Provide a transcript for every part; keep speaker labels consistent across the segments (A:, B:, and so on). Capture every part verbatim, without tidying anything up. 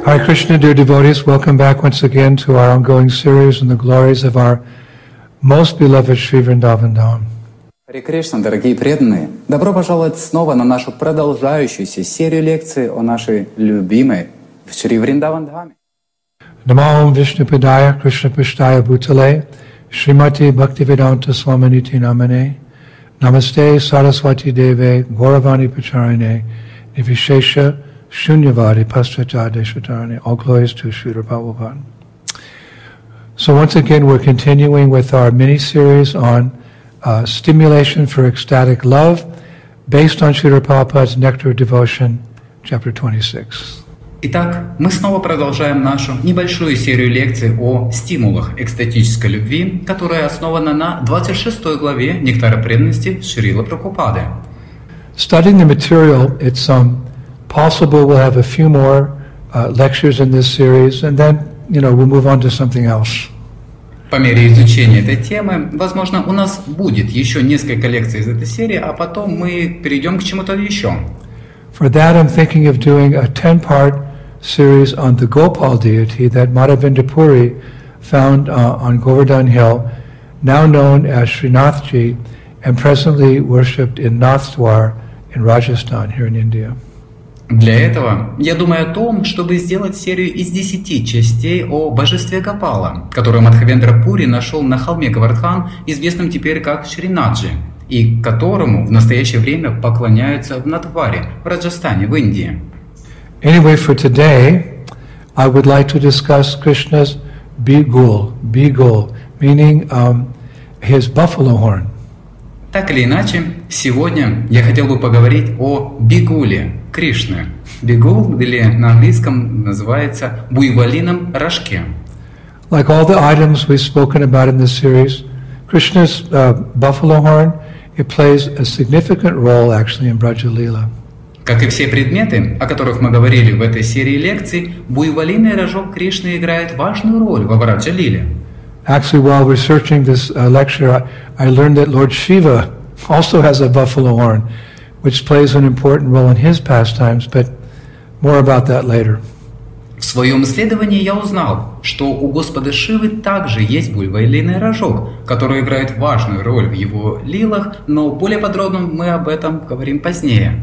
A: Hare Krishna, dear devotees, welcome back once again to our ongoing series on the glories of our most beloved Sri Vrindavan Dham.
B: Харе Кришна, дорогие преданные! Добро пожаловать снова на нашу продолжающуюся серию лекций о нашей любимой Шри Вриндаван Dhame.
A: Namo Vishnu Padaya Krishna Pishtaya Bhutale Srimati Bhaktivedanta Swaminiti Namane Namaste Saraswati Deve Gauravani Pacharine Nivishesha Shunyavadi Pastrata Deshatarane. All glories to Srila Prabhupada. So once again we're continuing with our mini-series on uh, stimulation for ecstatic love based on Srila Prabhupada's Nectar of Devotion, chapter twenty-six.
B: Итак, мы снова продолжаем нашу небольшую серию лекций о стимулах экстатической любви, которая основана на двадцать шестой главе Нектара преданности Шрила Прабхупады.
A: Studying the material, it's um, possible we'll have a few more uh, lectures in this series, and then, you know, we'll move on to something else.
B: По мере изучения этой темы, возможно, у нас будет еще несколько лекций из этой серии, а потом мы перейдем к чему-то еще.
A: For that, I'm thinking of doing a ten-part series on the Gopal deity that Madhavendra Puri found uh, on Govardhan Hill, now known as Srinathji, and presently worshipped in Nathdwar in Rajasthan, here in India.
B: Для этого я думаю о том, чтобы сделать серию из десяти частей о божестве Гопала, которую Мадхавендра Пури нашел на холме Говардхан, известном теперь как Шрinathji, и которому в настоящее время поклоняются в Натхваре, в Раджастане, в Индии.
A: Anyway, for today, I would like to discuss Krishna's Bigul, Bigul, meaning um, his buffalo horn.
B: Так или иначе, сегодня я хотел бы поговорить о Бигуле Кришны. Бигул, или на английском называется буйволином рожке.
A: Like all the items we've spoken about in this series, Krishna's uh, buffalo horn, it plays a significant role actually in Braja Leela.
B: Как и все предметы, о которых мы говорили в этой серии лекций, буйволиный рожок Кришны играет важную роль в Браджа-лиле.
A: Actually, while researching this uh, lecture, I, I learned that Lord Shiva also has a buffalo horn, which plays an important role in his pastimes, but more about that later.
B: В своем исследовании я узнал, что у Господа Шивы также есть буйволиный рожок, который играет важную роль в его лилах, но более подробно мы об этом говорим позднее.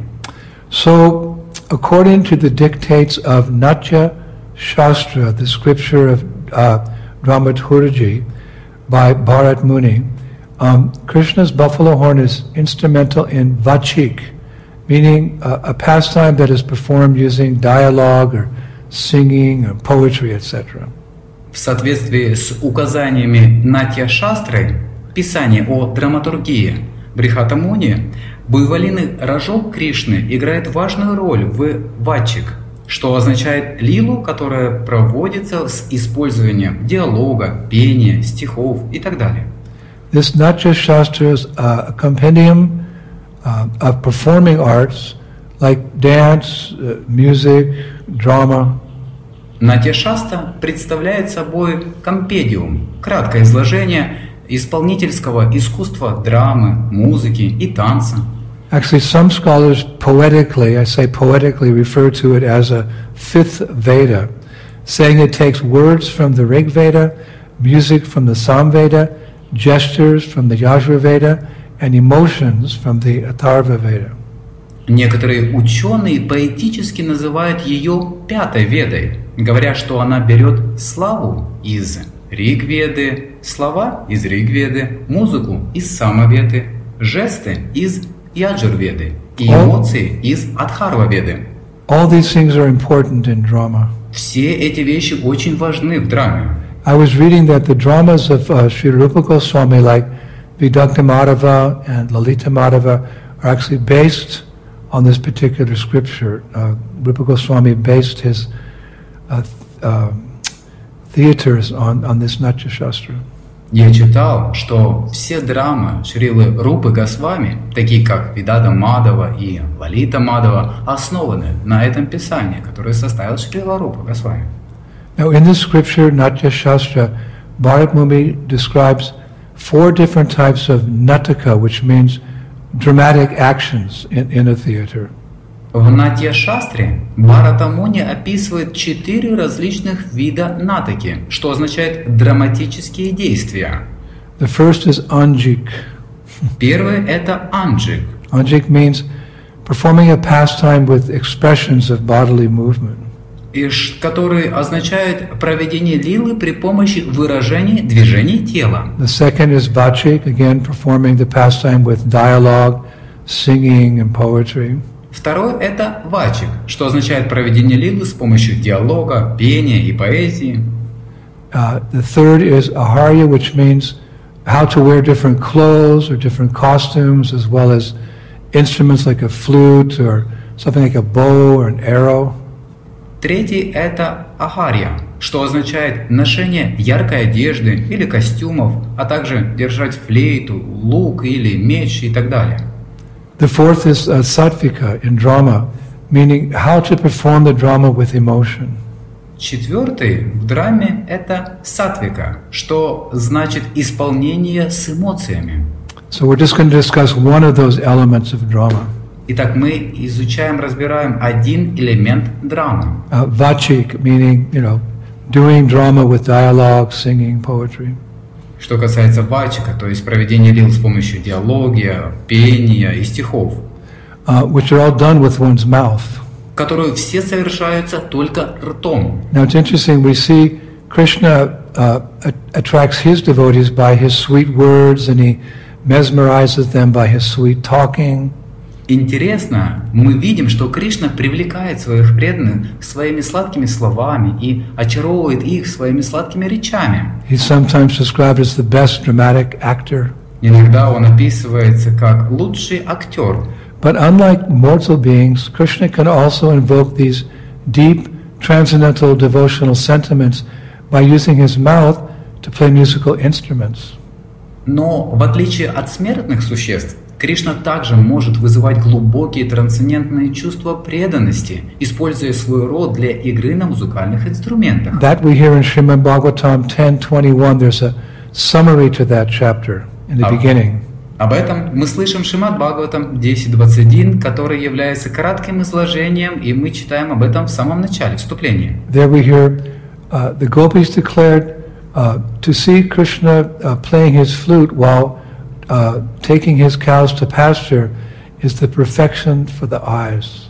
A: So, according to the dictates of Natya Shastra, the scripture of uh, Dramaturgy by Bharat Muni, um, Krishna's buffalo horn is instrumental in vachik, meaning uh, a pastime that is performed using dialogue or singing or poetry, et cetera.
B: В соответствии с указаниями Натья Шастры, Писание о драматургии Брихата Муни, буйволиный рожок Кришны играет важную роль в вачик, что означает лилу, которая проводится с использованием диалога, пения, стихов и так далее.
A: This Natya Shastra is a compendium uh, of performing arts like dance, uh, music, drama.
B: Натья Шастра представляет собой компендиум, краткое изложение исполнительского искусства драмы, музыки и танца.
A: Actually, some scholars poetically, I say poetically, refer to it as a fifth Veda, saying it takes words from the Rig Veda, music from the Samveda, gestures from the Yajur Veda, and emotions from the Atharva Veda.
B: Некоторые ученые поэтически называют ее пятой Ведой, говоря, что она берет славу из Риг-Веды, слова из Риг-Веды, музыку из Самаведы, жесты из Яджур-Веды и эмоции из Адхарва-Веды.
A: All these things are important in drama.
B: Все эти вещи очень важны в драме.
A: I was reading that the dramas of uh, Sri Rupa Goswami, like Vidagdha Madhava and Lalita Madhava, are actually based on this particular scripture. Uh, Rupa Goswami based his uh, uh, theaters on, on this Natya Shastra.
B: Я читал, что все драмы Шрилы Рупы Госвами, такие как Видада Мадава и Лалита Мадава, основаны на этом писании, которое составил Шрила Рупа Госвами.
A: Now, in this scripture, Natya Shastra, Bharat Muni describes four different types of nataka, which means dramatic actions in, in a theater.
B: В Натья-шастре Бхарата Муни описывает четыре различных вида натаки, что означает драматические действия.
A: The first is anjik.
B: Первый – это анджик.
A: Anjik means performing a pastime with expressions of bodily movement.
B: И ш- который означает проведение лилы при помощи выражений движений тела.
A: The second is vachik, again performing the pastime with dialogue, singing and poetry.
B: Второй – это вачик, что означает проведение лилы с помощью диалога, пения и поэзии.
A: Uh, the third is aharya, which means how to wear different clothes or different costumes, as well as instruments like a flute or something like a bow or an arrow.
B: Третий – это ахарья, что означает ношение яркой одежды или костюмов, а также держать флейту, лук или меч и так далее.
A: The fourth is uh, sattvika in drama, meaning how to perform the drama with emotion.
B: Четвертый в драме – это сатвика, что значит исполнение с эмоциями.
A: So we're just going to discuss one of those elements of drama.
B: Итак, мы изучаем, разбираем один элемент драмы.
A: Uh, vachik, meaning, you know, doing drama with dialogue, singing, poetry.
B: Что касается вачика, то есть проведение лил с помощью диалогия, пения и стихов,
A: Uh, which are all done with one's mouth.
B: которые все совершаются только ртом.
A: Now it's interesting, we see Krishna uh, a- attracts his devotees by his sweet words, and he mesmerizes them by his sweet talking.
B: Интересно, мы видим, что Кришна привлекает своих преданных своими сладкими словами и очаровывает их своими сладкими речами.
A: He's sometimes described as the best dramatic actor.
B: Иногда он описывается как лучший актер.
A: But unlike mortal beings, Krishna can also invoke these deep, transcendental devotional sentiments by using his mouth to play musical instruments.
B: Но в отличие от смертных существ, Кришна также может вызывать глубокие трансцендентные чувства преданности, используя свой род для игры на музыкальных инструментах.
A: That we hear in Srimad Bhagavatam ten twenty-one. There's a summary to that chapter in the
B: Ah.
A: beginning.
B: Об этом мы слышим в Шримад Бхагаватам десять двадцать один, который является кратким изложением, и мы читаем об этом в самом начале вступления.
A: There we hear uh, the gopis declared uh, to see Krishna uh, playing his flute while uh, taking his cows to pasture is the perfection for the eyes.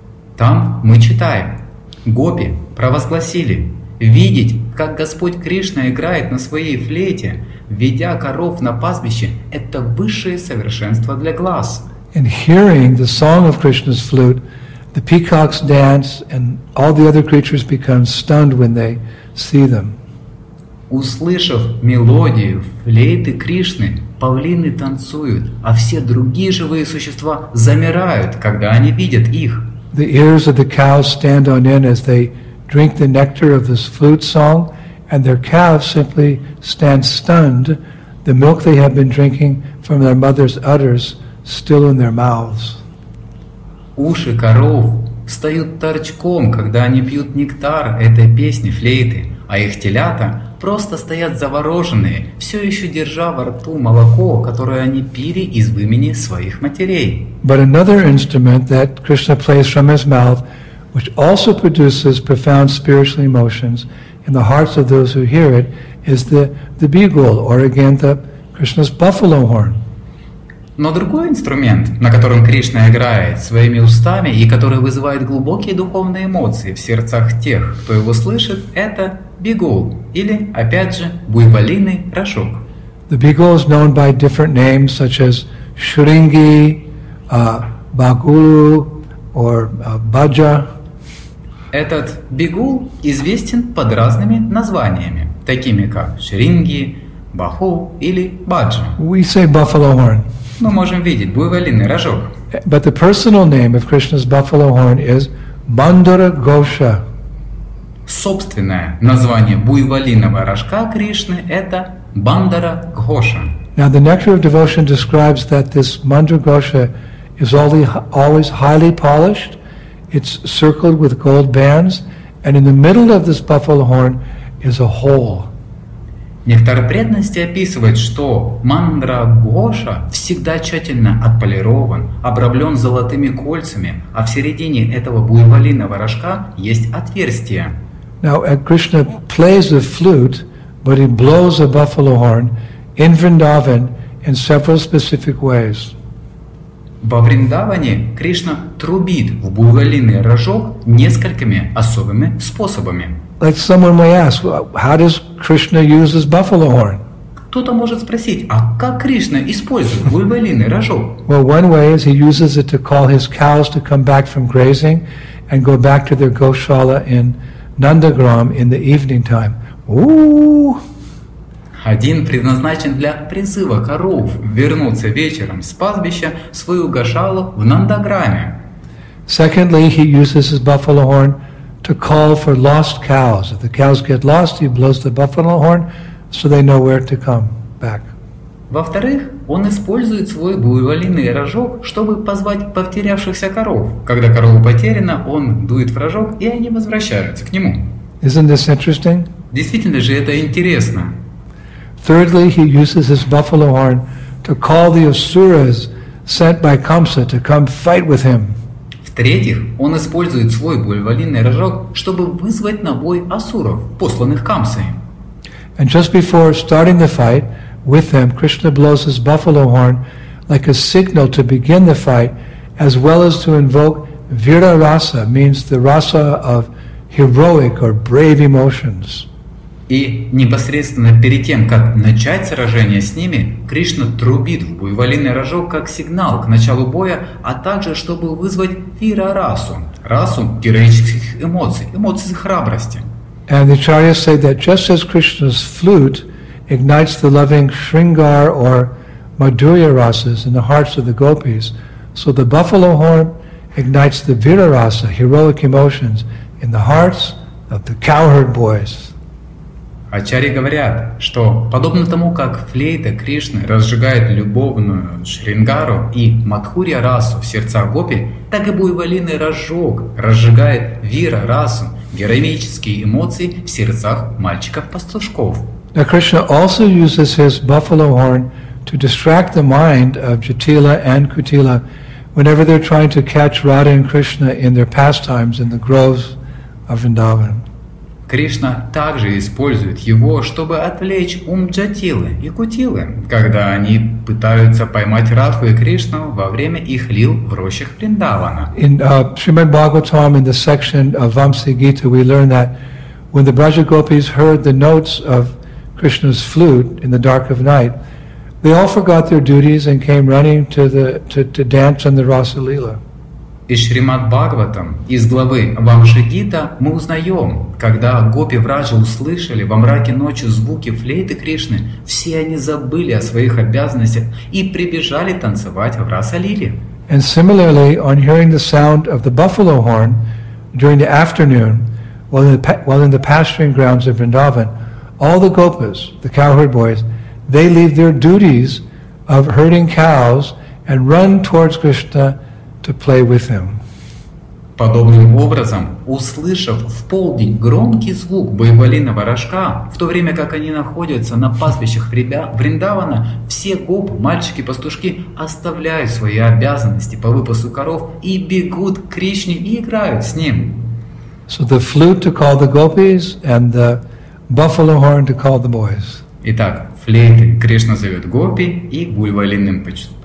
B: Там мы читаем: гопи провозгласили: видеть, как Господь Кришна играет на своей флейте, ведя коров на пастбище, это высшее совершенство для глаз.
A: In hearing the song of Krishna's flute, the peacocks dance and all the other creatures become stunned when they see them.
B: Услышав мелодию флейты Кришны, павлины танцуют, а все другие живые существа замирают, когда они видят их.
A: The ears of the cows stand on end as they drink the nectar of this flute song, and their calves simply stand stunned, the milk they have been drinking from their mother's udders still in their mouths.
B: Уши коров встают торчком, когда они пьют нектар этой песни флейты, а их телята просто стоят завороженные, все еще держа во рту молоко, которое они пили из вымени своих матерей.
A: But another instrument that Krishna plays from his mouth, which also produces profound spiritual emotions in the hearts of those who hear it, is the, the beagle, or again the Krishna's buffalo horn.
B: Но другой инструмент, на котором Кришна играет своими устами и который вызывает глубокие духовные эмоции в сердцах тех, кто его слышит, это бигул, или, опять же, буйволиный рожок.
A: The beagle is known by different names such as Shringi, uh, Bagulu, or uh, Bhaja.
B: Этот бигул известен под разными названиями, такими как Шринги, Баху или Баджа.
A: We say buffalo horn.
B: Мы можем видеть буйволиный рожок.
A: But the personal name of Krishna's buffalo horn is Bandara Ghosha.
B: Собственное название буйволиного рожка Кришны – это Бандара Гhoша.
A: Now the Nectar of Devotion describes that this Mandra Ghosha is always, always highly polished, it's circled with gold bands, and in the middle of this buffalo horn is a hole.
B: Нектар преданности описывает, что Мандрагоша всегда тщательно отполирован, обрамлен золотыми кольцами, а в середине этого буйволиного рожка есть отверстие.
A: Now, Krishna plays the flute, but he blows a buffalo horn in Vrindavan in several specific ways.
B: Во Вриндаване Кришна трубит в буйволиный рожок несколькими особыми способами.
A: Like someone may ask, how does Krishna use his buffalo horn?
B: Кто-то может спросить, а как Кришна использует буйволиный рожок?
A: Well, one way is he uses it to call his cows to come back from grazing and go back to their Goshala in Nandagram in the evening time. Ooh!
B: Один предназначен для призыва коров вернуться вечером с пастбища в свою гошалу в Нандаграме.
A: Secondly, he uses his buffalo horn to call for lost cows. If the cows get lost, he blows the buffalo horn so they know where to come back.
B: Во-вторых, он использует свой буйволиный рожок, чтобы позвать потерявшихся коров. Когда корова потеряна, он дует в рожок, и они возвращаются к нему.
A: Isn't this interesting?
B: Действительно же это интересно.
A: Thirdly, he uses his buffalo horn to call the asuras sent by Kamsa to come fight with him.
B: В-третьих, он использует свой буйволиный рожок, чтобы вызвать на бой асуров, посланных Камсой.
A: And just before starting the fight with them, Krishna blows his buffalo horn like a signal to begin the fight, as well as to invoke Vira Rasa, means the rasa of heroic or brave emotions.
B: И непосредственно перед тем, как начать сражение с ними, Кришна трубит в буйволиный рожок как сигнал к началу боя, а также чтобы вызвать вира-расу, расу героических эмоций, эмоций храбрости.
A: And the acharyas say that just as Krishna's flute ignites the loving Shringar or Madhurya rasas in the hearts of the gopis, so the buffalo horn ignites the Vira rasa, heroic emotions, in the hearts of the cowherd boys.
B: Ачарьи говорят, что подобно тому, как флейта Кришны разжигает любовную Шрингару и Мадхурья расу в сердцах гопи, так и буйволиный рожок разжигает вира расу, героические эмоции в сердцах мальчиков-пастушков.
A: Now Krishna also uses his buffalo horn to distract the mind of Jatila and Kutila whenever they're trying to catch Radha and Krishna in their pastimes in the groves of Vrindavan.
B: Кришна также использует его, чтобы отвлечь ум Джатилы и Кутилы, когда они пытаются поймать Радху и Кришну во время их лил в рощах Вриндавана.
A: In uh, Srimad Bhagavatam, in the section of Vamsi Gita, we learn that when the Braja Gopis heard the notes of Krishna's flute in the dark of night, they all forgot their duties and came running to the to, to dance on the Rasa Leela.
B: Из Шримад Бхагаватам, из главы Вамши-гита, мы узнаем, когда гопи Враджа услышали во мраке ночи звуки флейты Кришны, все они забыли о своих обязанностях и прибежали танцевать в Раса-лиле.
A: And similarly, on hearing the sound of the buffalo horn during the afternoon, while in the, while in the pasturing grounds of Vrindavan, all the gopas, the cowherd boys, they leave their duties of herding cows and run towards Krishna to play with him.
B: Подобным образом, услышав в полдень громкий звук буйволиного рожка, в то время как они находятся на пастбищах Вриндавана, все гопы, мальчики-пастушки оставляют свои обязанности по выпасу коров и бегут к Кришне и играют с ним.
A: So the flute to call the gopis and the buffalo horn to call the boys.
B: Итак, флейты Кришна зовет гопи, и буйволиным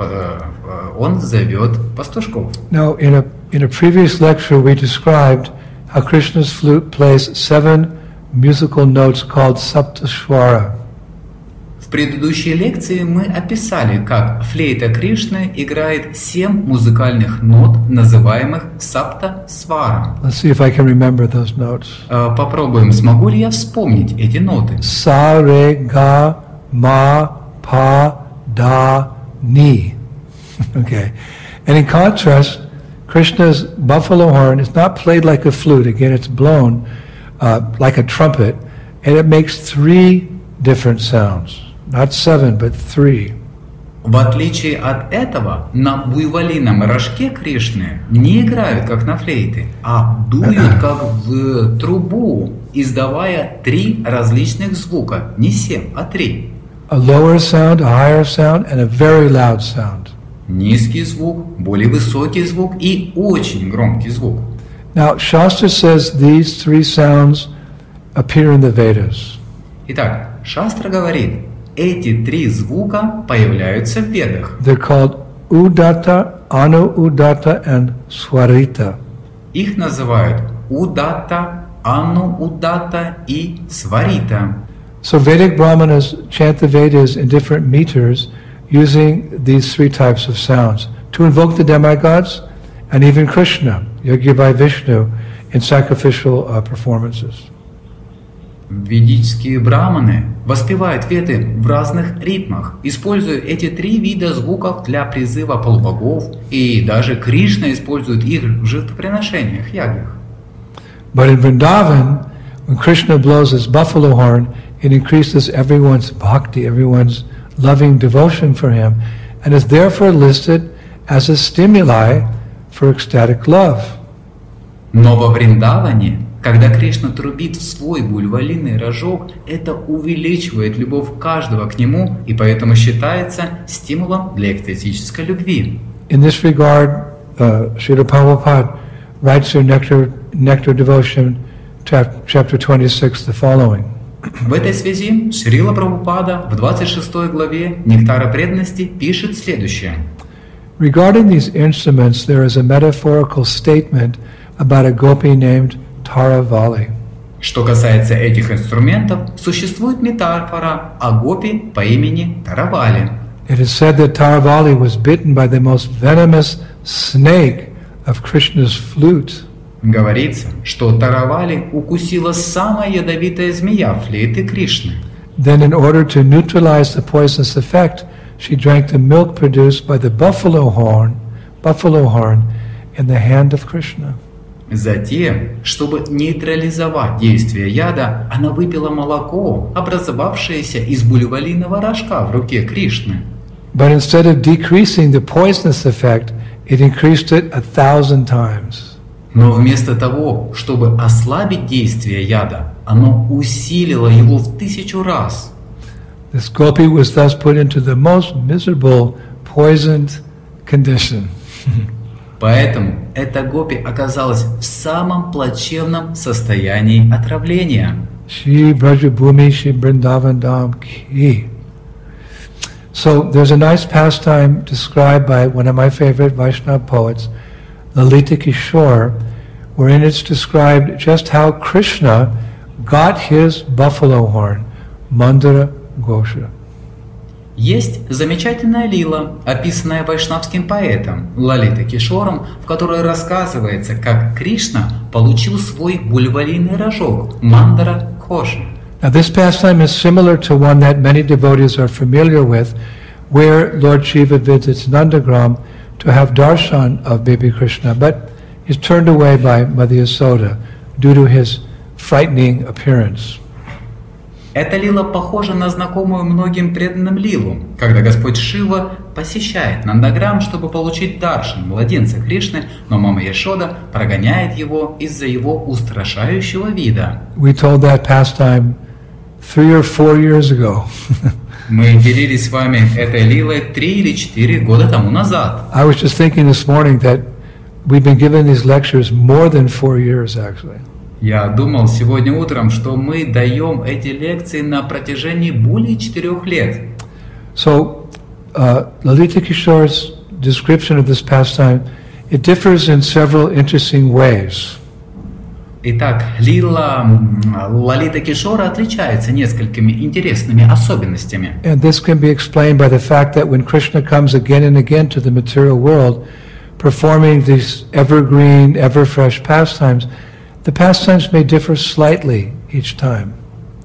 B: он зовет пастушков.
A: Now, in a in a previous lecture, we described how Krishna's flute plays seven musical notes called Saptashwara.
B: В предыдущей лекции мы описали, как флейта Кришны играет семь музыкальных нот, называемых сапта-свара.
A: Let's see if I can remember those notes.
B: Попробуем, смогу ли я вспомнить эти ноты.
A: Sa, re, ga, ma, pa, da, ni. Okay. And in contrast, Krishna's buffalo horn is not played like a flute. Again, it's blown uh, like a trumpet, and it makes three different sounds. Not seven, but three.
B: В отличие от этого, на буйволином рожке Кришны не играют, как на флейте, а дуют, как в трубу, издавая три различных звука, не семь, а три.
A: A lower sound, a higher sound, and a very loud sound.
B: Низкий звук, более высокий звук и очень громкий звук.
A: Now, Shastra says these three sounds appear in the Vedas.
B: Итак, Шастра говорит, эти три звука появляются в Ведах.
A: They're called Udatta, Anu-Udatta, and Swarita.
B: Их называют Удатта, Анну-Удатта и Сварита.
A: So Vedic Brahmanas chant the Vedas in different meters using these three types of sounds to invoke the demigods and even Krishna, Yogya Vishnu, in sacrificial uh, performances.
B: Ведические браманы воспевают веды в разных ритмах, используя эти три вида звуков для призыва полубогов, и даже Кришна использует их в жертвоприношениях, ягьях.
A: But in Vrindavan, when Krishna blows his buffalo horn, it increases everyone's bhakti, everyone's loving devotion for him, and is therefore listed as a stimuli for ecstatic love.
B: Но во Вриндаване, когда Кришна трубит в свой бульвалиный рожок, это увеличивает любовь каждого к нему и поэтому считается стимулом для экстатической любви.
A: In this regard, uh, Srila Prabhupada writes in Nectar, Nectar Devotion, chapter twenty-six, the following.
B: В этой связи Шрила Прабхупада в двадцать шестой главе Нектара преданности пишет следующее.
A: Regarding these instruments, there is a metaphorical statement about a gopi named Taravali.
B: Что касается этих инструментов, существует метафора о гопи по имени Таравали.
A: It is said that Taravali was bitten by the most venomous snake of Krishna's flute.
B: Говорится, что Таравали укусила самая ядовитая змея флейты Кришны.
A: Then, in order to neutralize the poisonous effect, she drank the milk produced by the buffalo horn, buffalo horn, in the hand of Krishna.
B: Затем, чтобы нейтрализовать действие яда, она выпила молоко, образовавшееся из бульвалиного рожка в руке Кришны.
A: But instead of decreasing the poisonous effect, it increased it a thousand times.
B: Но вместо того, чтобы ослабить действие яда, оно усилило его в тысячу раз.
A: This gopi was thus put into the most miserable, poisoned condition.
B: Поэтому эта гопи оказалась в самом плачевном состоянии отравления.
A: Shri Brajabhumi Shri Vrindavan Dham Ki. So there's a nice pastime described by one of my favorite Vaishnava poets, Lalita Kishore, wherein it's described just how Krishna got his buffalo horn, Mandara Ghosha.
B: Есть замечательная лила, описанная вайшнавским поэтом Лалитой Кишором, в которой рассказывается, как Кришна получил свой бульвалиный рожок Мандара Гhoша.
A: Now this pastime is similar to one that many devotees are familiar with, where Lord Shiva visits Nandagram to have darshan of baby Krishna, but is turned away by Mother Yasoda due to his frightening appearance.
B: Эта лила похожа на знакомую многим преданным лилу, когда Господь Шива посещает Нандаграм, чтобы получить даршан младенца Кришны, но мама Яшода прогоняет его из-за его устрашающего вида.
A: We told that pastime three or four years ago.
B: Мы делились с вами этой лилой три или четыре года тому назад.
A: I was just thinking this morning that we've been giving these lectures more than four years actually.
B: Я думал сегодня утром, что мы даем эти лекции на протяжении более четырех лет.
A: So, uh, Lalita Kishore's description of this pastime, it differs in several interesting ways.
B: Итак, лила Лалита Кишора отличается несколькими интересными особенностями.
A: And this can be explained by the fact that when Krishna comes again and again to the material world, performing these evergreen, ever-fresh pastimes, the pastimes may differ slightly each time.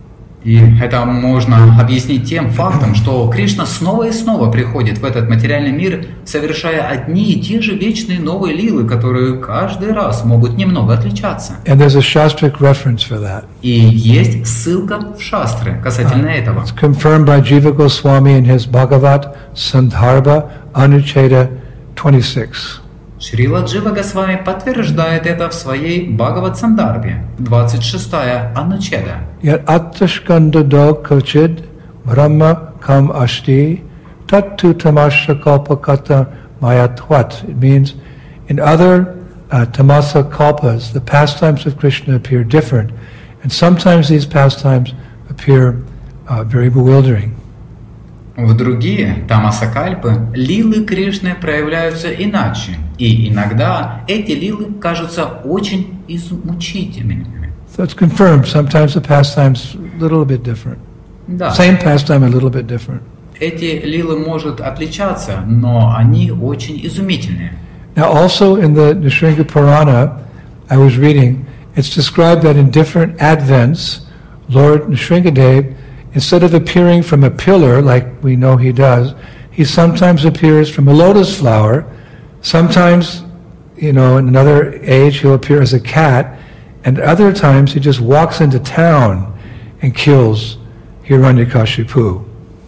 B: И это можно объяснить тем фактом, что Кришна снова и снова приходит в этот материальный мир, совершая одни и те же вечные новые лилы, которые каждый раз могут немного отличаться.
A: And there's a Shastric reference for that.
B: И есть ссылка в шастры касательно uh, этого.
A: It's confirmed by Jiva Goswami in his Bhagavat Sandarbha Anucheda twenty-six.
B: Шрила Джива Госвами подтверждает это в своей Бхагават-сандарбе, двадцать шестая Анучеда.
A: Yat attashkandado kochid brahma kam ashti tattu tamasha kalpakata mayatwat. It means in other uh, tamasa kalpas, the pastimes of Krishna appear different, and sometimes these pastimes appear uh, very bewildering.
B: В другие тамасакальпы лилы Кришны проявляются иначе, и иногда эти лилы кажутся очень измучительными.
A: So it's confirmed. Sometimes the pastimes a little bit different.
B: Да.
A: Same pastime, a little bit different.
B: Эти лилы могут отличаться, но они очень изумительные.
A: Now, also in the Nrsimha Purana, I was reading, it's described that in different advents, Lord Nrsimhadev, instead of appearing from a pillar like we know he does, he sometimes appears from a lotus flower. Sometimes, you know, in another age, he'll appear as a cat, and other times he just walks into town and kills Hiranyakashipu.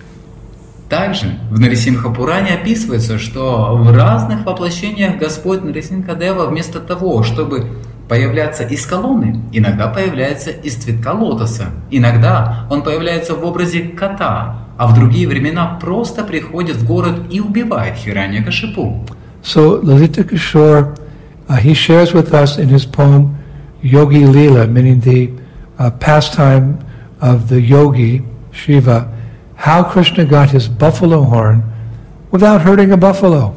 B: Также в Нарисимха-Пуране описывается, что в разных воплощениях Господь Нарисимха-дева вместо того, чтобы появляться из колонны, иногда появляется из цветка лотоса, иногда он появляется в образе кота, а в другие времена просто приходит в город и убивает Хираньякашипу.
A: So Lalita Kishore, uh, he shares with us in his poem Yogi Leela, meaning the uh, pastime of the yogi, Shiva, how Krishna got his buffalo horn without hurting a buffalo.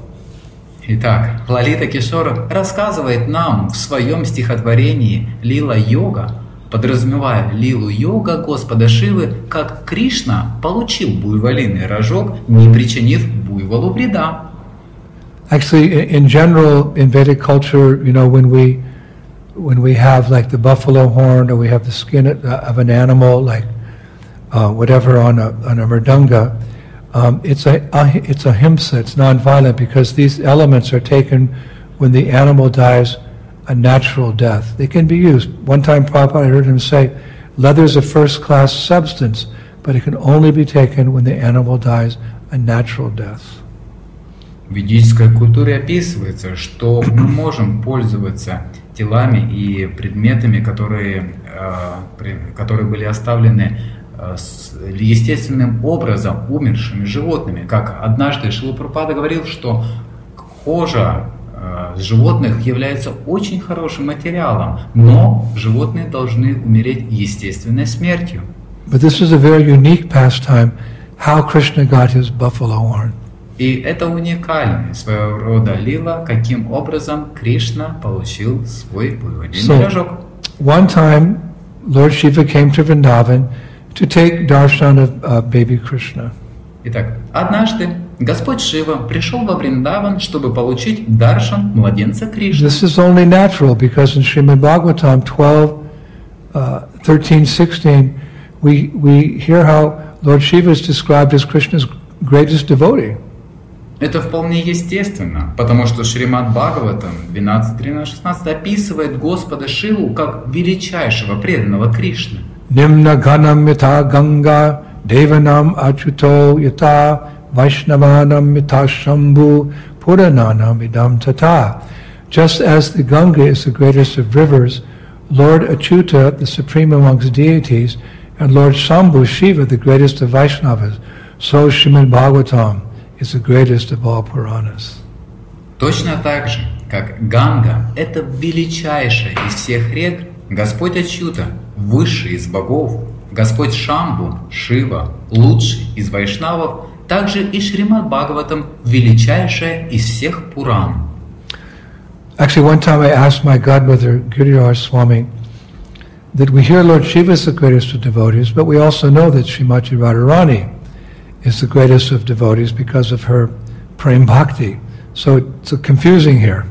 B: Итак, Лалита Кишора рассказывает нам в своем стихотворении «Лила Йога», подразумевая лилу йога Господа Шивы, как Кришна получил буйволиный рожок, не причинив буйволу вреда.
A: Actually, in general, in Vedic culture, you know, when we when we have like the buffalo horn, or we have the skin of an animal, like uh, whatever on a on a mridanga, um, it's a, a it's a himsa. It's non-violent because these elements are taken when the animal dies a natural death. They can be used. One time, Prabhupada, I heard him say, leather is a first-class substance, but it can only be taken when the animal dies a natural death.
B: В ведической культуре описывается, что мы можем пользоваться телами и предметами, которые, которые были оставлены естественным образом умершими животными. Как однажды Шрила Прабхупада говорил, что кожа животных является очень хорошим материалом, но животные должны умереть естественной смертью.
A: But this is a very unique pastime, how Krishna got his buffalo horn.
B: И это уникальный своего рода лила, каким образом Кришна получил свой буйволиный рожок.
A: One time, Lord Shiva came to Vrindavan to take darshan of uh, baby Krishna.
B: Итак, однажды Господь Шива пришел во Вриндаван, чтобы получить даршан младенца Кришны.
A: This is only natural because in Srimad Bhagavatam twelve, uh, thirteen, sixteen, we we hear how Lord Shiva is described as Krishna's greatest devotee.
B: Это вполне естественно, потому что Шримад Бхагаватам двенадцать, тринадцать, шестнадцать описывает Господа Шиву как величайшего преданного Кришны.
A: Nimna ganam yata ganga devanam achuto yata vaishnavanam yata shambhu purananam idam tata. Just as the Ganga is the greatest of rivers, Lord Achyuta, the supreme amongst deities, and Lord Shambhu, Shiva, the greatest of Vaishnavas, so Srimad Bhagavatam is the greatest of all Puranas.
B: Точно так же, как Ганга – это величайшая из всех рек, Господь Ачюта – высший из богов, Господь Шамбу, Шива – лучший из вайшнавов, также и Шримад Бхагаватам – величайшая из всех Пуран.
A: Actually, one time I asked my godmother, Giriraj Swami, that we hear Lord Shiva is the greatest of devotees, but we also know that Srimati Radharani is the greatest of devotees because of her prem bhakti. So it's confusing here.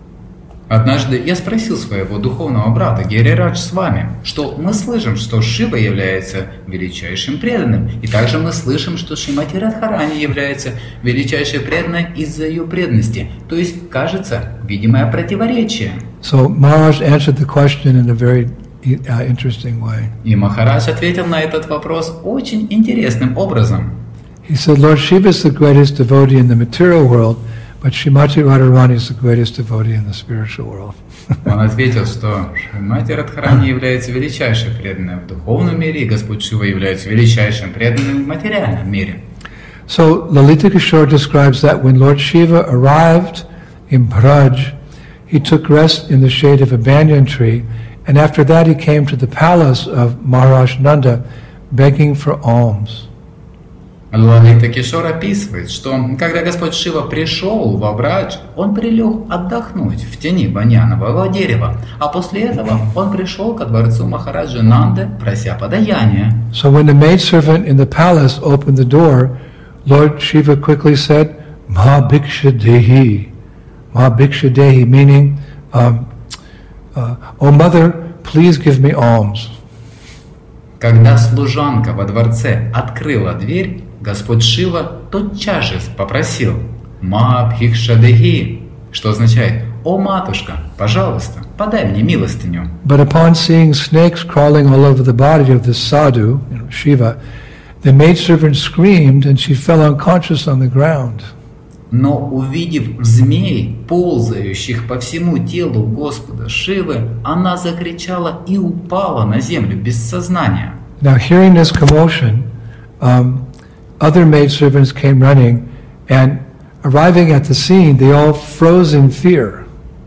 B: Однажды я спросил своего духовного брата Гирирадж Свами, что мы слышим, что Шива является величайшим преданным, и также мы слышим, что Шримати Радхарани является величайшей преданной из-за ее преданности. То есть, кажется, видимое противоречие.
A: So Maharaj answered the question in a very uh, interesting way.
B: И Махарадж ответил на этот вопрос очень интересным образом.
A: He said, Lord Shiva is the greatest devotee in the material world, but Srimati Radharani is the greatest devotee in the spiritual world.
B: Он ответил, что Шримати Радхарани является величайшей преданной в духовном мире, и Господь Шива является величайшим преданным в материальном мире.
A: So Lalita Kishore describes that when Lord Shiva arrived in Braj, he took rest in the shade of a banyan tree, and after that he came to the palace of Maharaj Nanda, begging for alms.
B: Лалита Кишор описывает, что когда Господь Шива пришел в Брадж, он прилег отдохнуть в тени баньянового дерева, а после этого он пришел ко дворцу Махараджа Нанды, прося подаяния.
A: So when the maidservant in the palace opened the door, Lord Shiva quickly said, "Ma Bhiksha Dehi," "Ma Bhiksha Dehi," meaning, um, uh, "Oh mother, please give me alms."
B: Когда служанка во дворце открыла дверь, Господь Шива тотчас же попросил «Ма Бхикша Дехи», что означает «О матушка, пожалуйста, подай мне милостыню».
A: But upon seeing snakes crawling all over the body of this sadhu, you know, Shiva, the maidservant screamed and she fell unconscious on the ground.
B: Но увидев змей, ползающих по всему телу Господа Шивы, она закричала и упала на землю без сознания.
A: Now hearing this commotion, um, other maidservants came running, and arriving at the scene, they all froze in fear.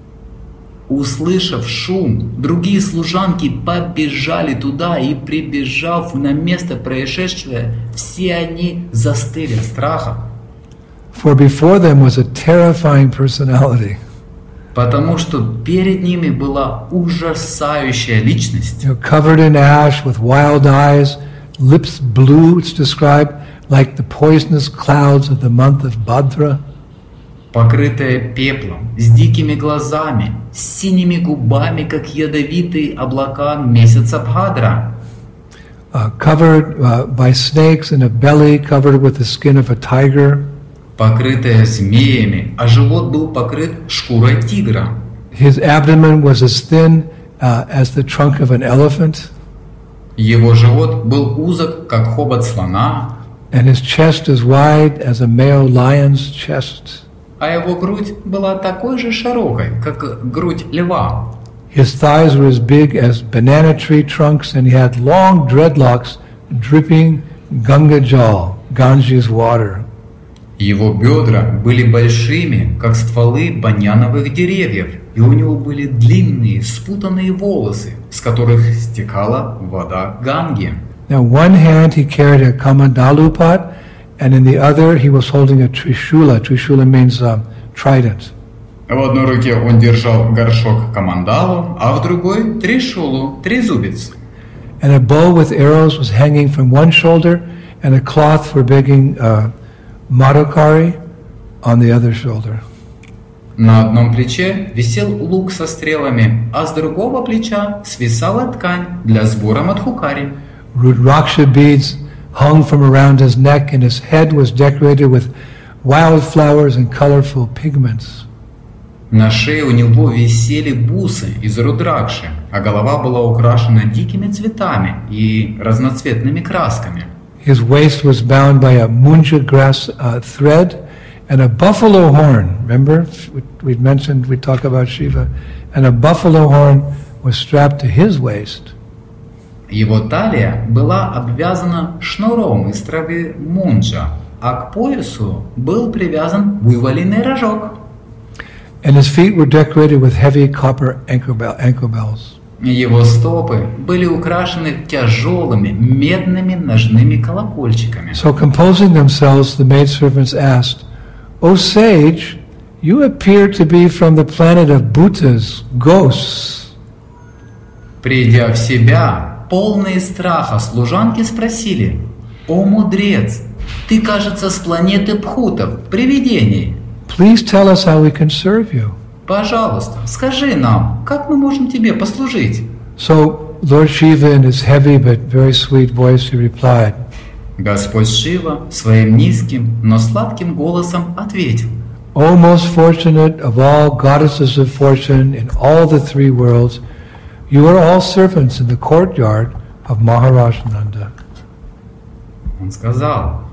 B: Услышав шум, другие служанки побежали туда, и прибежав на место происшествия, все они застыли от страха.
A: For before them was a terrifying personality.
B: Потому что перед ними была ужасающая личность.
A: You know, covered in ash, with wild eyes, lips blue, it's described, like the poisonous clouds of the month of Bhadra.
B: Покрытая пеплом, с дикими глазами, с синими губами, как ядовитые облака месяца Бхадра.
A: Uh, covered uh, by snakes, and a belly covered with the skin of a tiger.
B: Покрытая змеями, а живот был покрыт шкурой тигра.
A: His abdomen was as thin uh, as the trunk of an elephant.
B: Его живот был узок, как хобот слона.
A: And his chest as wide as a male lion's chest.
B: А его грудь была такой же широкой, как грудь льва.
A: His thighs were as big as banana tree trunks, and he had long dreadlocks dripping Ganga Jal, Ganges water.
B: Его бедра были большими, как стволы баньяновых деревьев, и у него были длинные, спутанные волосы, с которых стекала вода Ганги.
A: Now, one hand he carried a kamandalu pot, and in the other he was holding a trishula. Trishula means um, trident.
B: В одной руке он держал горшок камандалу, а в другой тришулу, трезубец.
A: And a bow with arrows was hanging from one shoulder, and a cloth for begging uh, madhukari on the other shoulder.
B: На одном плече висел лук со стрелами, а с другого плеча свисала ткань для сбора мадхукари.
A: Rudraksha beads hung from around his neck, and his head was decorated with wildflowers and colorful pigments.
B: На шее у него висели бусы из рудракши, а голова была украшена дикими цветами и разноцветными красками.
A: His waist was bound by a munja grass uh, thread and a buffalo horn. Remember, we mentioned, we talk about Shiva, and a buffalo horn was strapped to his waist.
B: Его талия была обвязана шнуром из травы мунджа, а к поясу был привязан буйволиный рожок.
A: And his feet were decorated with heavy copper ankle, bell, ankle bells.
B: Его стопы были украшены тяжелыми медными ножными колокольчиками.
A: So composing themselves, the maidservants asked, "O sage, you appear to be from the planet of Bhutas, ghosts."
B: Придя в себя, полные страха, служанки спросили: «О мудрец, ты, кажется, с планеты Пхутов, привидений.
A: Please tell us how we can serve you.
B: Пожалуйста, скажи нам, как мы можем тебе послужить?»
A: So Lord Shiva, in his heavy but very sweet voice, he replied,
B: Господь Шива своим низким, но сладким голосом ответил:
A: "O most fortunate of all goddesses of fortune in all the three worlds, you are all servants in the courtyard of Maharaj Nanda."
B: Он сказал: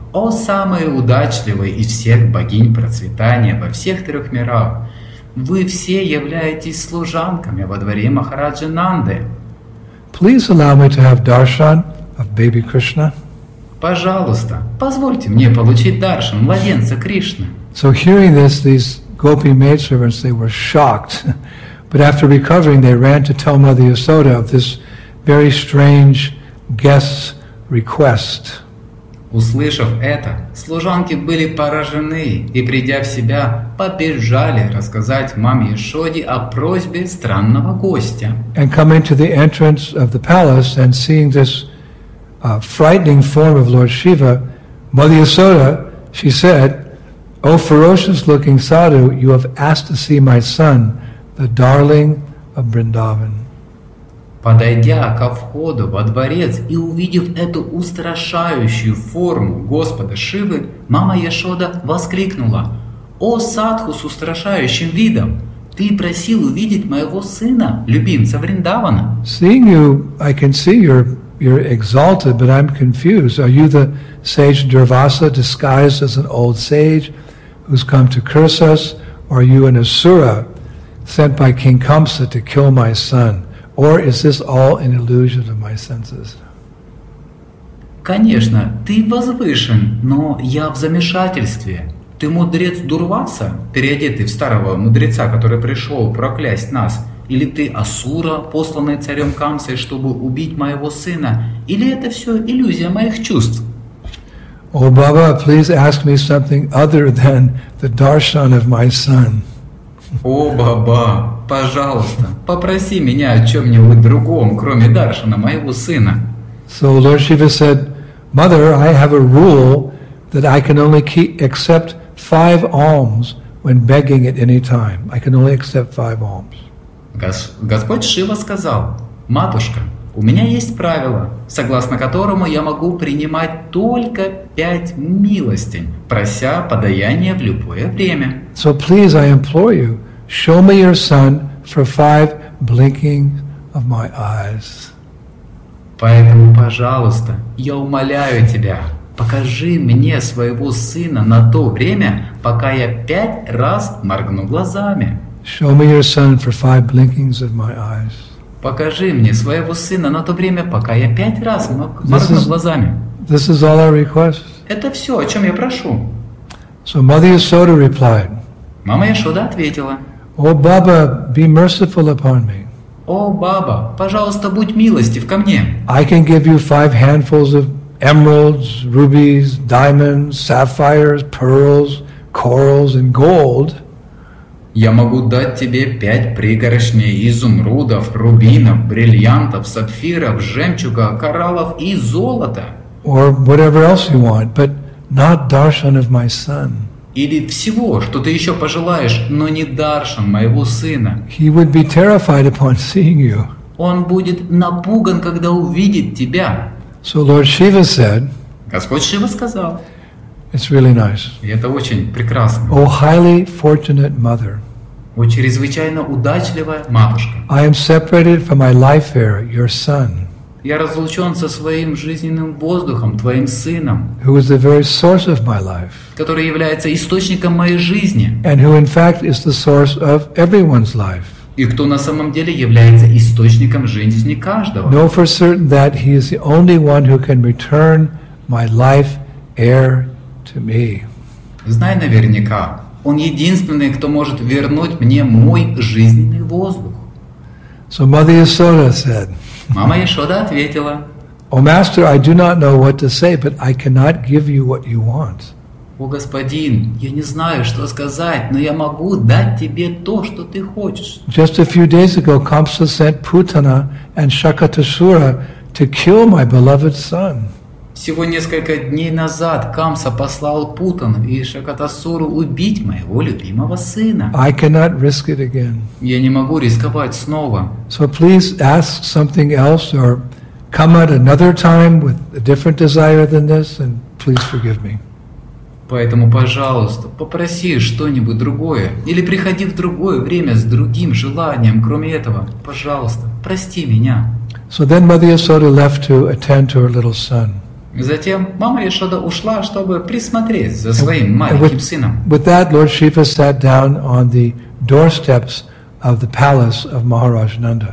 B: «О самые удачливые из всех богинь процветания во всех трех мирах! Вы все являетесь служанками во дворе Махараджи Нанды.
A: Please allow me to have darshan of baby Krishna.
B: Пожалуйста, позвольте мне получить даршан младенца Кришны».
A: So hearing this, these Gopi maidservants, they were shocked. But after recovering, they ran to tell Mother Yasoda of this very strange guest's request.
B: Услышав это, служанки были поражены и, придя в себя, побежали рассказать маме Яшоде о просьбе странного гостя.
A: And coming to the entrance of the palace and seeing this uh, frightening form of Lord Shiva, Mother Yasoda, she said, "O ferocious-looking sadhu, you have asked to see my son, the darling of Vrindavan."
B: Подойдя ко входу во дворец и увидев эту устрашающую форму Господа Шивы, мама Яшода воскликнула: «О садху с устрашающим видом! Ты просил увидеть моего сына, любимца Вриндавана».
A: Seeing you, I can see you're, you're exalted, but I'm confused. Are you the sage Durvasa disguised as an old sage who's come to curse us? Or are you an asura sent by King Kamsa to kill my son? Or is this all an illusion of my senses?
B: Конечно, ты возвышен, но я в замешательстве. Ты мудрец Дурваса, переодетый в старого мудреца, который пришел проклясть нас? Или ты асура, посланный царем Камсой, чтобы убить моего сына? Или это все иллюзия моих чувств?
A: Oh Baba, please ask me something other than the darshan of my son.
B: О Баба, пожалуйста, попроси меня о чем-нибудь другом, кроме даршана моего сына.
A: So Lord Shiva said, Mother, I have a rule that I can only keep, accept five alms when begging at any time. I can only accept five alms.
B: Гос- Господь Шива сказал: «Матушка, у меня есть правило, согласно которому я могу принимать только пять милостинь, прося подаяния в любое время».
A: So please, I implore you, show me your son for five blinking of my eyes.
B: Поэтому, пожалуйста, я умоляю тебя, покажи мне своего сына на то время, пока я пять раз моргну глазами.
A: Show me your son for five blinkings of my eyes.
B: Покажи мне своего сына на то время, пока я пять раз моргну
A: This is-
B: глазами.
A: This is all our request.
B: Это все, о чем я прошу.
A: So Mother Yasoda replied,
B: Мама Яшода ответила:
A: Oh Baba, be merciful upon me.
B: «О, Баба, пожалуйста, будь милостив ко мне.
A: I can give you five handfuls of emeralds, rubies, diamonds, sapphires, pearls, corals, and gold.
B: Я могу дать тебе пять пригоршней изумрудов, рубинов, бриллиантов, сапфиров, жемчуга, кораллов и золота.
A: Or whatever else you want, but not darshan of my son.
B: Или всего, что ты еще пожелаешь, но не даршан моего сына.
A: He would be terrified upon seeing you.
B: Он будет напуган, когда увидит тебя».
A: So Lord Shiva said,
B: Господь Шива сказал,
A: it's really nice.
B: и это очень прекрасно:
A: O highly fortunate mother,
B: «О, чрезвычайно удачливая матушка,
A: I am separated from my life heir, your son,
B: я разлучен со своим жизненным воздухом, твоим сыном,
A: who is the very source of my life,
B: который является источником моей жизни,
A: and who in fact is the source of everyone's life.
B: и кто на самом деле является источником жизни каждого.
A: Know for certain that he is the only one who can return my life heir to me.
B: Знай наверняка, он единственный, кто может вернуть мне мой жизненный воздух».
A: So Mother Yasoda said,
B: Мама Яшода ответила:
A: O Master, I do not know what to say, but I cannot give you what you want.
B: «О, господин, я не знаю, что сказать, но я могу дать тебе то, что ты хочешь».
A: Just a few days ago, Kamsa sent Putana and Shakatasura to kill my beloved son.
B: Всего несколько дней назад Камса послал Путану и Шакатасуру убить моего любимого сына.
A: I cannot risk it again.
B: Я не могу рисковать снова.
A: So please ask something else or come at another time with a different desire than this, and please forgive me.
B: Поэтому, пожалуйста, попроси что-нибудь другое. Или приходи в другое время с другим желанием, кроме этого. Пожалуйста, прости меня.
A: So then Mother Yasoda left to attend to her little son.
B: Затем мама Яшода ушла, чтобы присмотреть за своим маленьким
A: with,
B: сыном.
A: with that, Lord Shiva sat down on the doorsteps of the palace of Maharaj Nanda.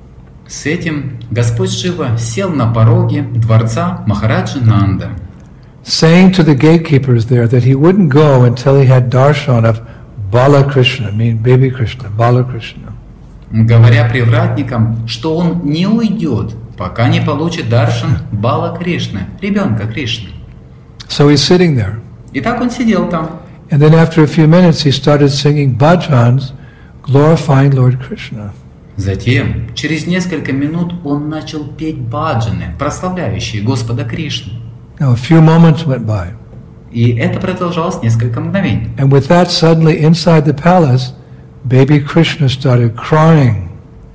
B: С этим Господь Шива сел на пороге дворца Махараджи Нанда,
A: saying to the gatekeepers there that he wouldn't go until he had darshan of Bala Krishna, I mean baby Krishna, Bala Krishna.
B: говоря привратникам, что он не уйдет, пока не получит даршан Бала Кришны, ребенка Кришны.
A: So he's sitting there.
B: И так он сидел там.
A: And then after a few minutes he started singing bhajans, glorifying Lord Krishna.
B: Затем, через несколько минут, он начал петь баджаны, прославляющие Господа Кришну.
A: Now a few moments went by.
B: И это продолжалось несколько мгновений.
A: And with that, suddenly inside the palace, baby Krishna started crying.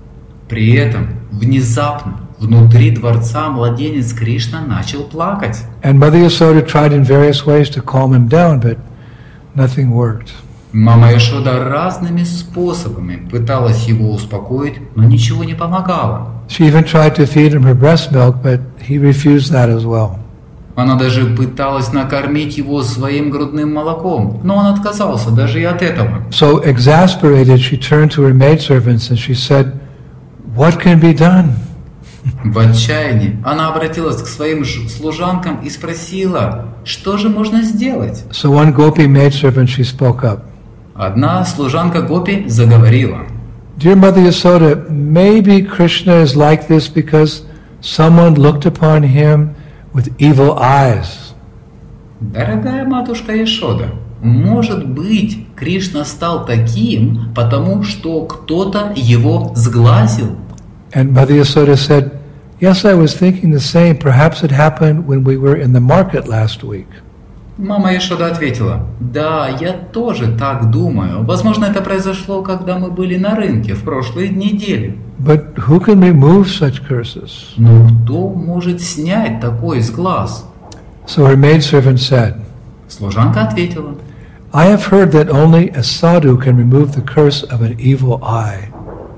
B: При этом, внезапно, внутри дворца младенец Кришна начал плакать.
A: And Mother Yasoda tried in various ways to calm him down, but nothing worked.
B: Мама Яшода разными способами пыталась его успокоить, но ничего не помогало.
A: She even tried to feed him her breast milk, but he refused that as well.
B: Она даже пыталась накормить его своим грудным молоком, но он отказался даже и от этого.
A: So exasperated, she turned to her maidservants and she said, "What can be done?"
B: В отчаянии она обратилась к своим служанкам и спросила, что же можно сделать.
A: So one Gopi maidservant, she spoke up.
B: Одна служанка Гопи заговорила.
A: Dear Mother Yasoda, maybe Krishna is like this because someone looked upon him with evil eyes.
B: Дорогая матушка Яшода, может быть, Кришна стал таким, потому что кто-то его сглазил?
A: And Mother Yasoda said, yes, I was thinking the same. Perhaps it happened when we were in the market last week.
B: Мама Яшода ответила, да, я тоже так думаю. Возможно, это произошло, когда мы были на рынке в прошлой неделе.
A: But who can remove such curses?
B: Но кто может снять такой сглаз?
A: So her maidservant said,
B: Служанка ответила,
A: I have heard that only a sadhu can remove the curse of an evil eye.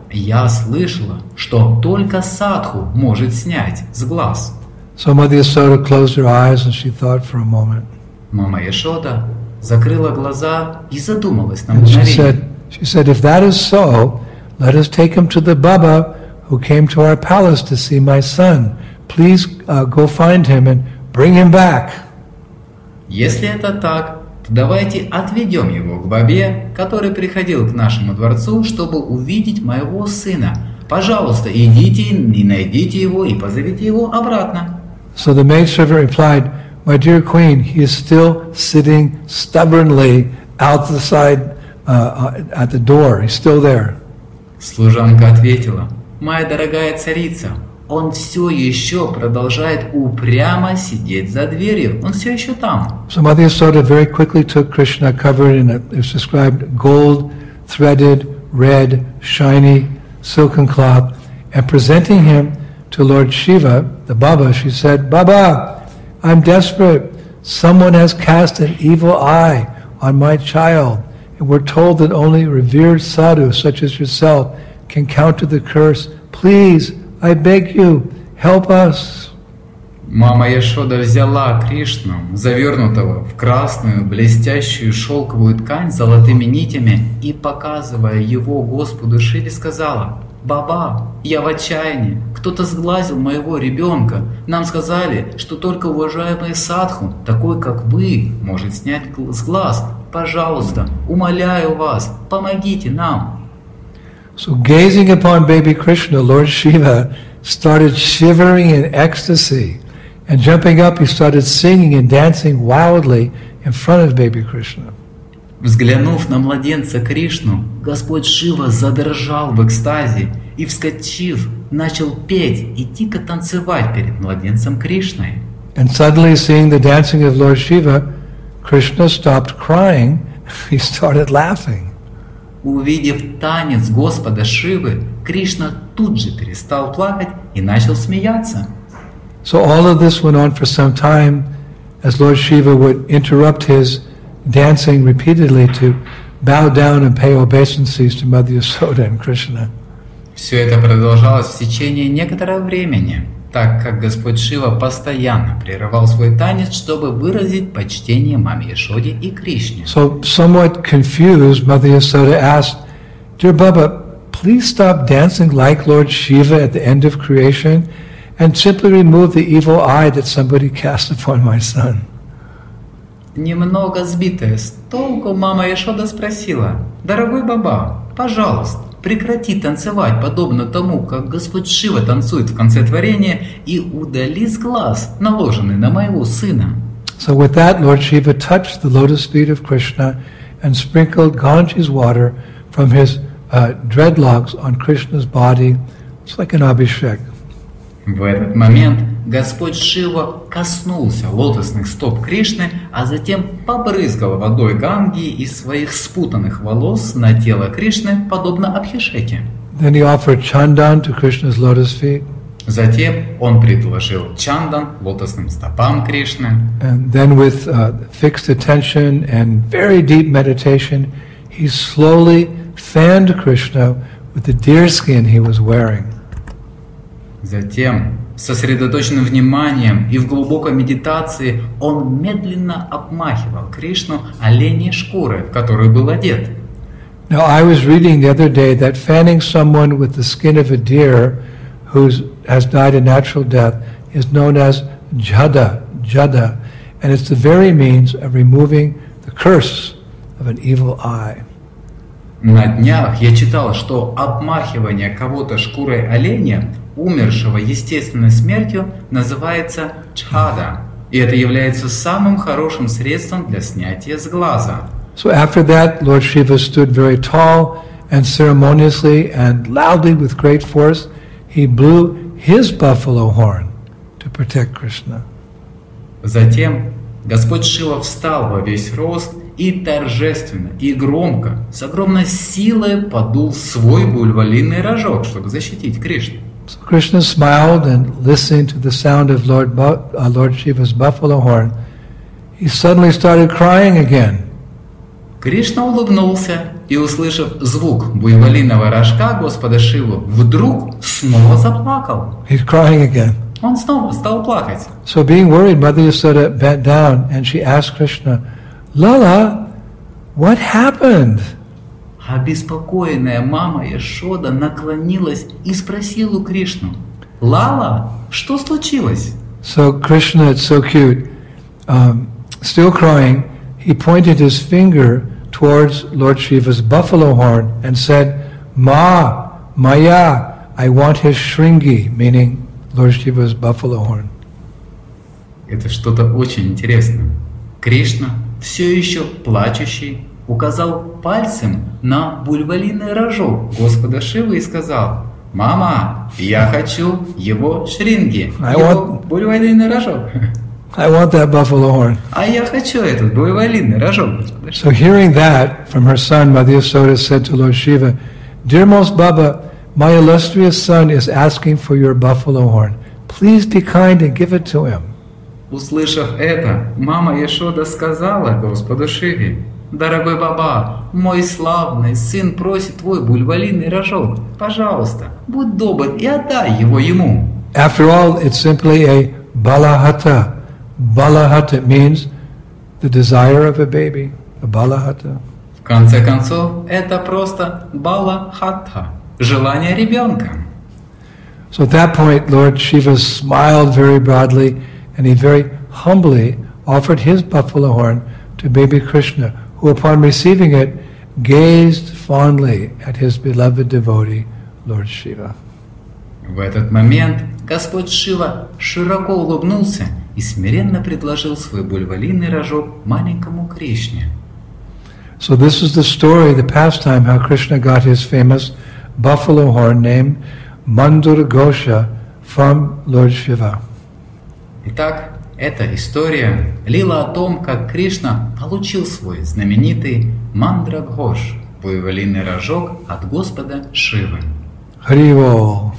B: Я слышала, что только садху может снять сглаз.
A: So Mother Yasoda closed her eyes and she thought for a moment.
B: Мама Яшода закрыла глаза и задумалась на
A: And she
B: мгновение.
A: said, she said, if that is so, let us take him to the Baba who came to our palace to see my son. Please uh, go find him and bring him back.
B: Если это так, то давайте отведем его к Бабе, который приходил к нашему дворцу, чтобы увидеть моего сына. Пожалуйста, идите и найдите его и позовите его обратно.
A: So the maidservant replied, my dear queen, he is still sitting stubbornly outside uh, at the door. He's still there.
B: Служанка ответила, моя дорогая царица, он все еще продолжает упрямо сидеть за дверью. Он все еще там.
A: So Mother Yasoda very quickly took Krishna, covered in a, it's described, gold, threaded, red, shiny, silken cloth, and presenting him to Lord Shiva, the Baba, she said, Baba, I'm desperate. Someone has cast an evil eye on my child, and we're told that only revered sadhus such as yourself can counter the curse. Please, I beg you, help us.
B: Мама Яшода взяла Кришну, завернутого в красную блестящую шелковую ткань с золотыми нитями, и, показывая его Господу Шиве, сказала, «Баба, я в отчаянии, кто-то сглазил моего ребенка. Нам сказали, что только уважаемый садху, такой как вы, может снять сглаз. Пожалуйста, умоляю вас, помогите нам».
A: So gazing upon baby Krishna, Lord Shiva started shivering in ecstasy. And jumping up, he started singing and dancing wildly in front of baby Krishna.
B: Взглянув на младенца Кришну, Господь Шива задрожал в экстазе и, вскочив, начал петь и дико танцевать перед младенцем Кришной.
A: And suddenly, seeing the dancing of Lord Shiva, Krishna stopped crying. He started laughing.
B: Увидев танец Господа Шивы, Кришна тут же перестал плакать и начал смеяться.
A: So all of this went on for some time as Lord Shiva would interrupt his dancing repeatedly to bow down and pay obeisances to Mother Yasoda and Krishna.
B: Все это продолжалось в течение некоторого времени. так как Господь Шива постоянно прерывал свой танец, чтобы выразить почтение маме Яшоде и Кришне.
A: So, somewhat confused, Mother Yasoda asked, "Dear Baba, please stop dancing like Lord Shiva at the end of creation and simply remove the evil eye that somebody cast upon my son."
B: Немного сбитая с толку, мама Яшода спросила: «Дорогой Баба, пожалуйста, прекрати танцевать, подобно тому, как Господь Шива танцует в конце творения, и удали с глаз, наложенный на моего сына».
A: So with that, Lord Shiva touched the lotus feet of Krishna and sprinkled Ganges water from his uh, dreadlocks on Krishna's body. It's like an abhishek.
B: В этот момент Господь Шива коснулся лотосных стоп Кришны, а затем побрызгал водой Ганги из своих спутанных волос на тело Кришны, подобно Абхишеке.
A: Then he offered chandan to Krishna's lotus feet.
B: Затем он предложил чандан лотосным стопам Кришны.
A: And then with uh, fixed attention and very deep meditation, he slowly fanned Krishna with the deerskin he was wearing.
B: Затем, с сосредоточенным вниманием и в глубокой медитации, он медленно обмахивал Кришну оленьей шкурой, в которую был одет.
A: Now, I was reading the other day that fanning someone with the skin of a deer who has died a natural death is known as jada, jada, and it's the very means of removing the curse of an evil eye.
B: На днях я читал, что обмахивание кого-то шкурой оленя, умершего естественной смертью, называется чхада, и это является самым хорошим средством для снятия с глаза.
A: So after that, Lord Shiva stood very tall and ceremoniously and loudly with great force, he blew his buffalo horn to protect Krishna.
B: Затем Господь Шива встал во весь рост и торжественно, и громко, с огромной силой подул свой бульвалинный рожок, чтобы защитить Кришну.
A: So Krishna smiled and listening to the sound of Lord, Bu- uh, Lord Shiva's buffalo horn, he suddenly started crying again.
B: Кришна улыбнулся и, услышав звук буйволиного рожка Господа Шиву, вдруг снова заплакал.
A: He's crying again.
B: Он снова стал плакать.
A: So being worried, Mother Yasoda bent down and she asked Krishna, "Lala, what happened?"
B: Обеспокоенная мама Яшода наклонилась и спросила у Кришну: «Лала, что случилось?»
A: So Krishna, it's so cute, um, still crying, he pointed his finger towards Lord Shiva's buffalo horn and said, "Ma, Maya, I want his shringi," meaning Lord Shiva's buffalo horn.
B: Это что-то очень интересное. Кришна, все еще плачущий, указал пальцем на бульвалиный рожок Господа Шивы и сказал: «Мама, я хочу его шринги,
A: I
B: его
A: want-
B: бульвалиный рожок».
A: I want that buffalo horn.
B: А я хочу этот бульвалиный рожок, Господа Шивы.
A: So hearing that from her son, Mother Yasoda said to Lord Shiva, "Dear most Baba, my illustrious son is asking for your buffalo horn. Please be kind and give it to him."
B: Услышав это, мама Яшода сказала Господу Шиве: «Дорогой Баба, мой славный сын просит твой бульвалиный рожок. Пожалуйста, будь добр и отдай его ему».
A: After all, it's simply a balahata. Balahata means the desire of a baby, a balahata.
B: В конце концов, это просто бала-хатха, желание ребенка.
A: So at that point, Lord Shiva smiled very broadly and he very humbly offered his buffalo horn to baby Krishna, who upon receiving it gazed fondly at his beloved devotee, Lord Shiva.
B: В этот момент Господь Шива широко улыбнулся и смиренно предложил свой бульвалиный рожок маленькому Кришне.
A: So this is the story, the pastime, how Krishna got his famous buffalo horn named Mandur Ghosha from Lord Shiva.
B: Итак, эта история лила о том, как Кришна получил свой знаменитый Мандрагхош, буйволиный рожок от Господа Шивы.
A: Hari-bol.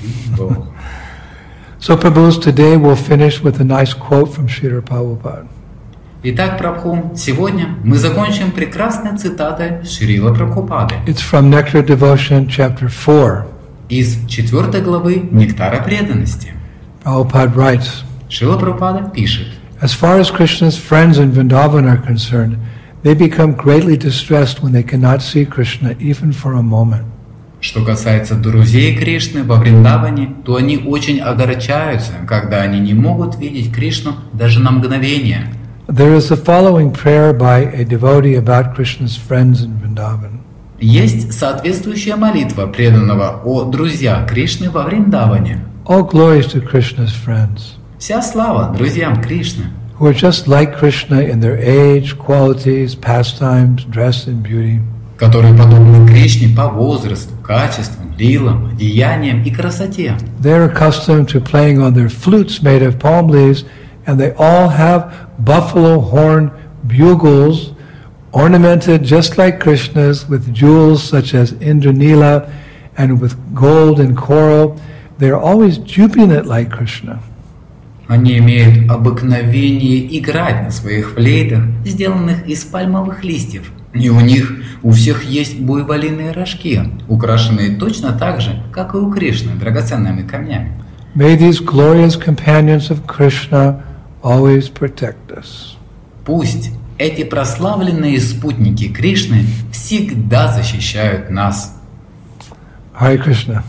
A: So Prabhus, today we'll finish with a nice quote from Srila Prabhupada.
B: Итак, Прабху, сегодня мы закончим прекрасной цитатой Шрила Прабхупады
A: It's from Nectar Devotion, chapter four.
B: из четвертой главы Нектара преданности.
A: Prabhupada writes,
B: Шрила Прабхупада пишет,
A: as far as Krishna's friends in Vrindavan are concerned, they become greatly distressed when they cannot see Krishna even for a moment.
B: что касается друзей Кришны во Вриндаване, то они очень огорчаются, когда они не могут видеть Кришну даже на мгновение.
A: There is the following prayer by a devotee about Krishna's friends in Vrindavan.
B: Есть соответствующая молитва преданного о друзьях Кришны во Вриндаване.
A: All glories to Krishna's friends,
B: Вся слава друзьям Кришны,
A: who are just like Krishna in their age, qualities, pastimes, dress and beauty.
B: которые подобны Кришне по возрасту, качествам, лилам, одеяниям и красоте.
A: They are accustomed to playing on their flutes made of palm leaves, and they all have buffalo horn bugles ornamented just like Krishna's with jewels such as Indranila and with gold and coral. They are always jubilant like Krishna.
B: Они имеют обыкновение играть на своих флейтах, сделанных из пальмовых листьев. И у них у всех есть буйволиные рожки, украшенные точно так же, как и у Кришны, драгоценными камнями.
A: May these glorious companions of Krishna always protect us.
B: Пусть эти прославленные спутники Кришны всегда защищают нас.
A: Hare Krishna.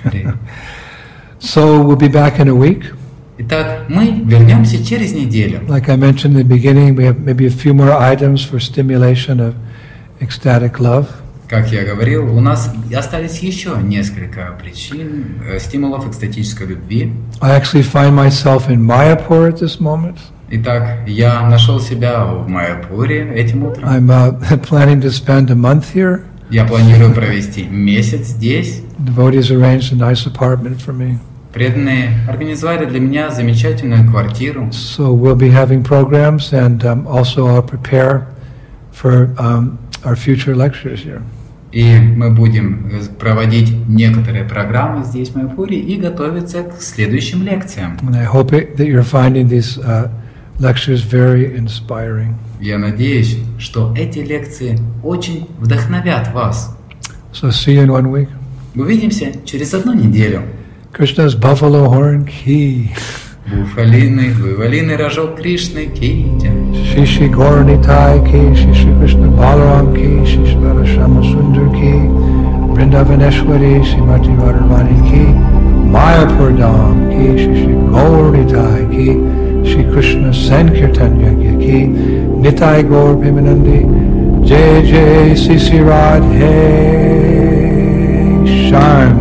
A: So we'll be back in a week.
B: Итак, мы вернемся через неделю.
A: Like I mentioned in the beginning, we have maybe a few more items for stimulation of ecstatic love.
B: Как я говорил, у нас остались еще несколько причин, э, стимулов экстатической любви.
A: I actually find myself in Mayapur at this moment.
B: Итак, я нашел себя в Майяпуре этим утром.
A: I'm uh, planning to spend a month here.
B: Я планирую провести месяц здесь.
A: Devotees arranged a nice apartment for me.
B: Преданные организовали для меня замечательную квартиру.
A: So we'll be having programs, and um, also I'll prepare for um, our future lectures here.
B: И мы будем проводить некоторые программы здесь, в Майяпуре, и готовиться к следующим лекциям.
A: And I hope it, that you're finding these uh, lectures very inspiring.
B: Я надеюсь, что эти лекции очень вдохновят вас.
A: So see you in one week.
B: Увидимся через одну неделю.
A: Krishna's buffalo horn ki.
B: Буфалиный, буйволиный рожок Кришны ки.
A: Shri Shri Gauranitai ki, Shri Shri Krishna Balaram ki, Shri Shri Radha Shama Sundar ki, Vrindavaneshwari Srimati Radharani ki, Mayapur Dham ki, Shri Shri Gauranitai ki, Shri Krishna Sankirtan Yagya ki, Nitai Gaur Bhimanandi, Jai Jai Sri Sri Radhe Sharma.